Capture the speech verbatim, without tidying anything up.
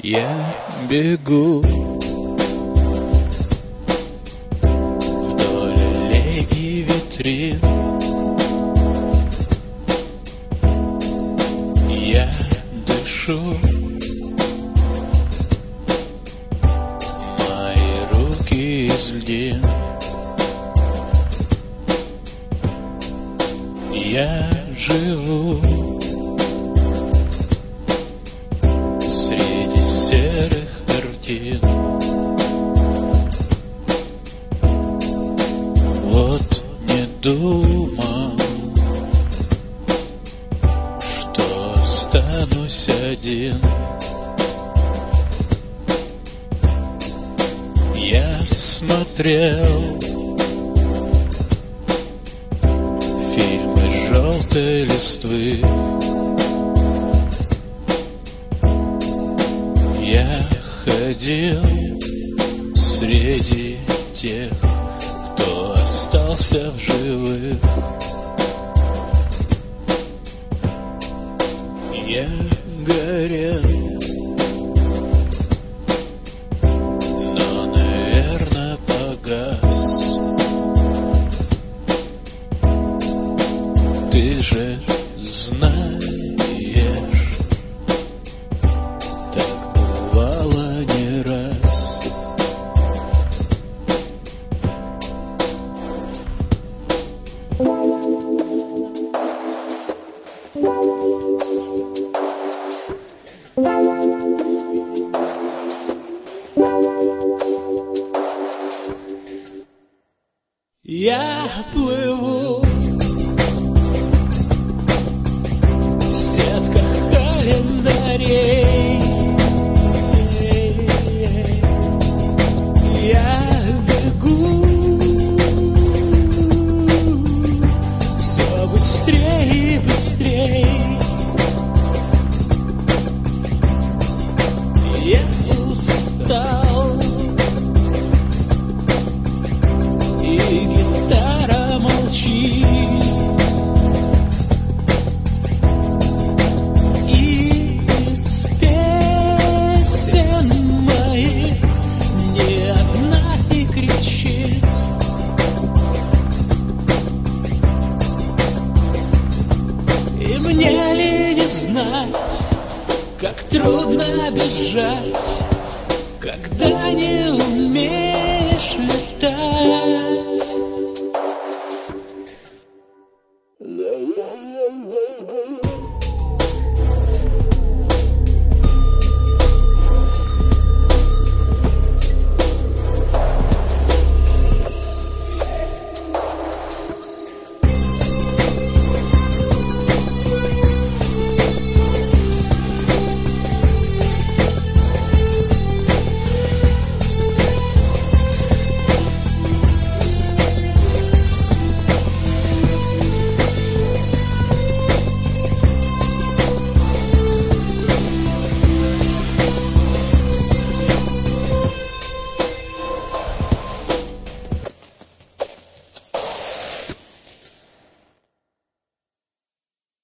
Я бегу вдоль аллей и витрин. Я дышу, мои руки из льдин. Я живу среди серых картин. Вот не думал, что останусь один. Я смотрел фильмы желтой листвы. Я ходил среди тех, кто остался в живых. Я горел, но, наверное, погас. Ты же знаешь, так бывало не раз. Я плыву в сетках календарей. Я бегу все быстрее и быстрее. Я устал, и гитара молчит. И мне ли не знать, как трудно бежать, когда не умеешь.